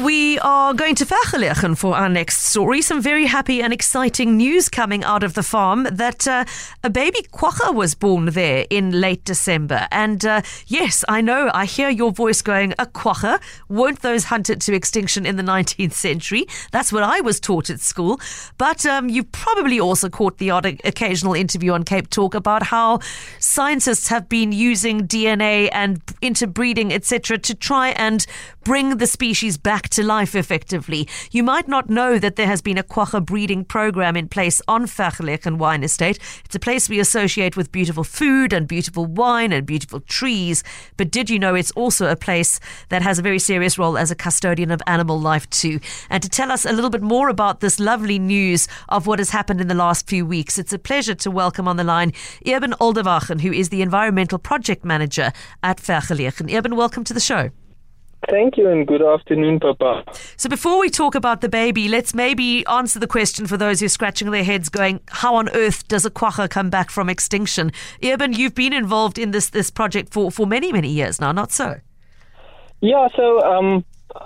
We are going to Vergelegen for our next story. Some very happy and exciting news coming out of the farm that a baby quagga was born there in late December. And yes, I know, I hear your voice going, a quagga? Weren't those hunted to extinction in the 19th century? That's what I was taught at school. But you probably also caught the odd occasional interview on Cape Talk about how scientists have been using DNA and interbreeding, etc., to try and bring the species back to life effectively. You might not know that there has been a quagga breeding program in place on Vergelegen Wine Estate. It's a place we associate with beautiful food and beautiful wine and beautiful trees. But did you know it's also a place that has a very serious role as a custodian of animal life too? And to tell us a little bit more about this lovely news of what has happened in the last few weeks, it's a pleasure to welcome on the line Eben Oldewagen, who is the Environmental Project Manager at Vergelegen. Eben, welcome to the show. Thank you and good afternoon, Papa. So before we talk about the baby, let's maybe answer the question for those who are scratching their heads going, how on earth does a quagga come back from extinction? Eben, you've been involved in this project for many, many years now, not so? Yeah, so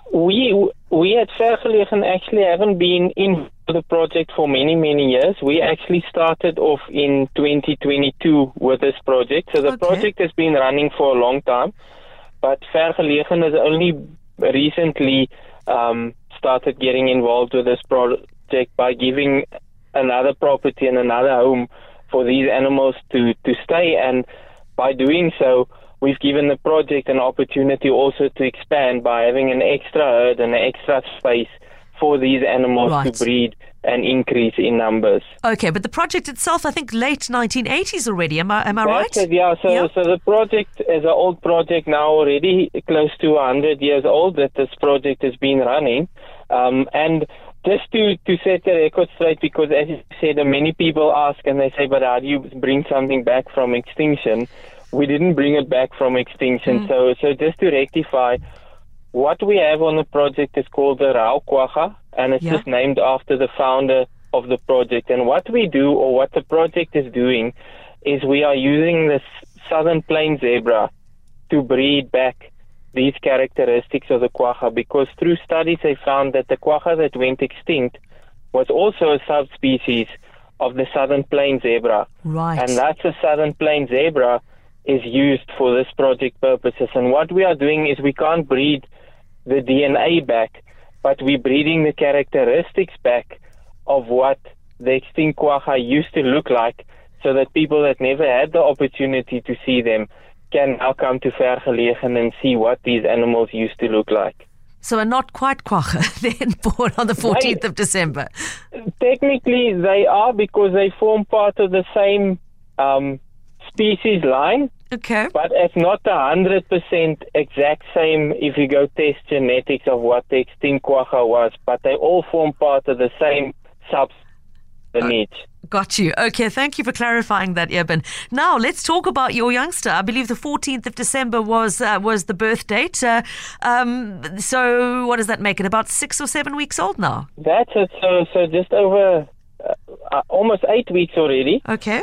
we at Vergelegen actually haven't been in the project for many, many years. We actually started off in 2022 with this project. So the project has been running for a long time. But Vergelegen has only recently started getting involved with this project by giving another property and another home for these animals to stay. And by doing so, we've given the project an opportunity also to expand by having an extra herd and an extra space for these animals to breed and increase in numbers. Okay, but the project itself, I think late 1980s already, am I right? That's it, yeah. So the project is an old project now, already close to 100 years old that this project has been running. And just to set the record straight, because as you said, many people ask and they say, but how do you bring something back from extinction? We didn't bring it back from extinction. So just to rectify, what we have on the project is called the Rau quagga, and it's just named after the founder of the project. And what we do, or what the project is doing, is we are using the southern plain zebra to breed back these characteristics of the quagga, because through studies they found that the quagga that went extinct was also a subspecies of the southern plain zebra. Right. And that's the southern plain zebra is used for this project purposes. And what we are doing is we can't breed the DNA back, but we're breeding the characteristics back of what the extinct quagga used to look like, so that people that never had the opportunity to see them can now come to Vergelegen and see what these animals used to look like. So are not quite quagga then born on the 14th of December? Technically they are, because they form part of the same species line. Okay. But it's not 100% exact same if you go test genetics of what the extinct quagga was, but they all form part of the same sublineage. Got you. Okay, thank you for clarifying that, Eben. Now, let's talk about your youngster. I believe the 14th of December was the birth date. So what does that make it? About 6 or 7 weeks old now? That's it. So just over almost 8 weeks already. Okay.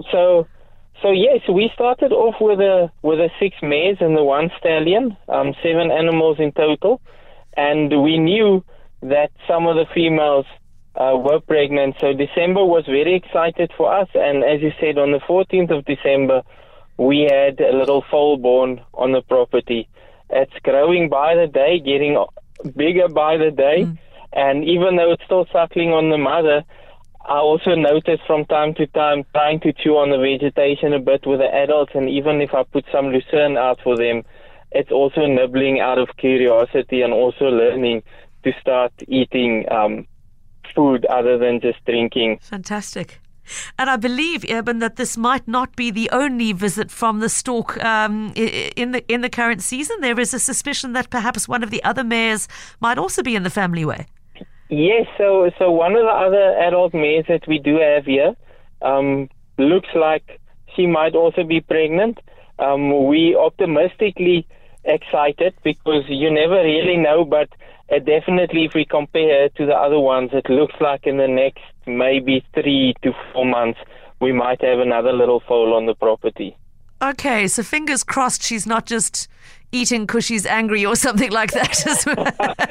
So yes, we started off with a 6 mares and the 1 stallion, 7 animals in total, and we knew that some of the females were pregnant. So December was very excited for us, and as you said, on the 14th of December, we had a little foal born on the property. It's growing by the day, getting bigger by the day, and even though it's still suckling on the mother, I also noticed from time to time trying to chew on the vegetation a bit with the adults, and even if I put some lucerne out for them, it's also nibbling out of curiosity and also learning to start eating food other than just drinking. Fantastic. And I believe, Eben, that this might not be the only visit from the stork in the current season. There is a suspicion that perhaps one of the other mares might also be in the family way. Yes, so one of the other adult mares that we do have here looks like she might also be pregnant. We optimistically excited because you never really know, but definitely if we compare her to the other ones, it looks like in the next maybe 3 to 4 months we might have another little foal on the property. Okay, so fingers crossed she's not just eating Cushies angry or something like that as well.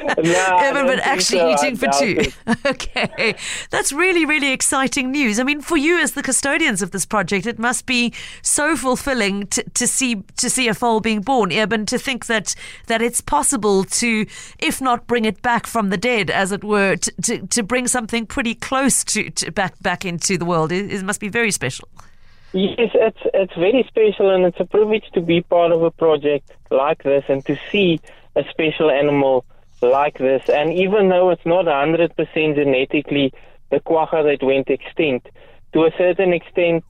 No, but actually eating for two. Okay. That's really, really exciting news. I mean, for you as the custodians of this project, it must be so fulfilling to see a foal being born, Eben, to think that it's possible to, if not bring it back from the dead, as it were, to bring something pretty close to back into the world. It must be very special. Yes, it's very special, and it's a privilege to be part of a project like this and to see a special animal like this. And even though it's not 100% genetically the quagga that went extinct, to a certain extent,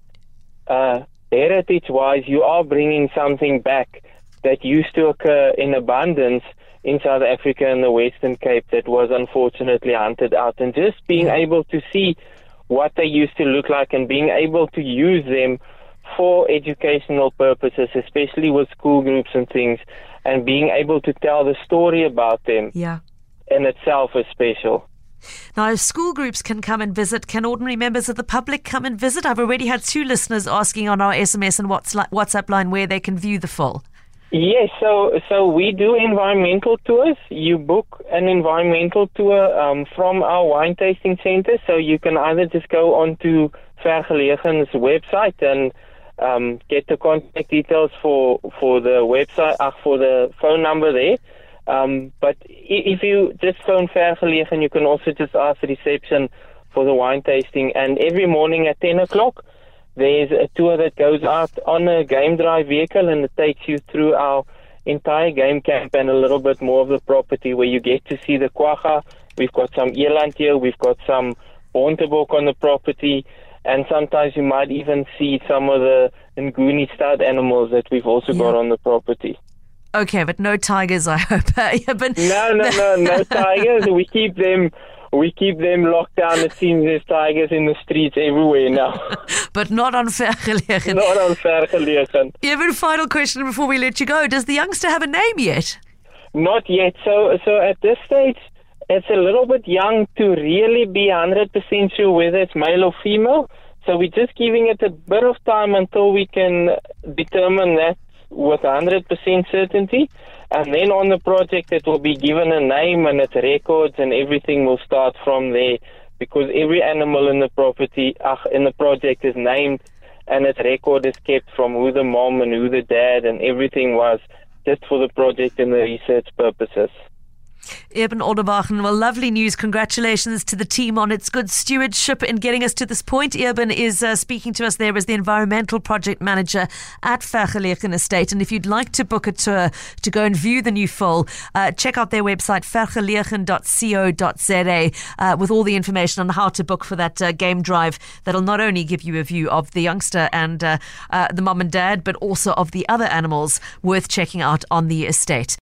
heritage-wise, you are bringing something back that used to occur in abundance in South Africa and the Western Cape that was unfortunately hunted out. And just being able to see what they used to look like and being able to use them for educational purposes, especially with school groups and things, and being able to tell the story about them in itself is special. Now, if school groups can come and visit, can ordinary members of the public come and visit? I've already had 2 listeners asking on our SMS and WhatsApp line where they can view the foal. Yes, so we do environmental tours. You book an environmental tour from our wine tasting center, so you can either just go onto Vergelegen's website and get the contact details for the website, for the phone number there. But if you just phone Vergelegen, you can also just ask the reception for the wine tasting. And every morning at 10 o'clock, there's a tour that goes out on a game drive vehicle, and it takes you through our entire game camp and a little bit more of the property, where you get to see the quagga. We've got some eland here, we've got some bontebok on the property, and sometimes you might even see some of the Nguni stud animals that we've also got on the property. Okay, but no tigers, I hope. No tigers. We keep them locked down. It seems there's tigers in the streets everywhere now. But not on Vergelegen. Not on Vergelegen. Even final question before we let you go. Does the youngster have a name yet? Not yet. So at this stage, it's a little bit young to really be 100% sure whether it's male or female. So we're just giving it a bit of time until we can determine that with 100% certainty. And then on the project, it will be given a name and its records, and everything will start from there, because every animal in the project is named, and its record is kept from who the mom and who the dad and everything was, just for the project and the research purposes. Eben Oldenbachen, well, lovely news. Congratulations to the team on its good stewardship in getting us to this point. Eben is speaking to us there as the environmental project manager at Vergelegen Estate. And if you'd like to book a tour to go and view the new foal, check out their website, vergelegen.co.za, with all the information on how to book for that game drive that'll not only give you a view of the youngster and the mum and dad, but also of the other animals worth checking out on the estate.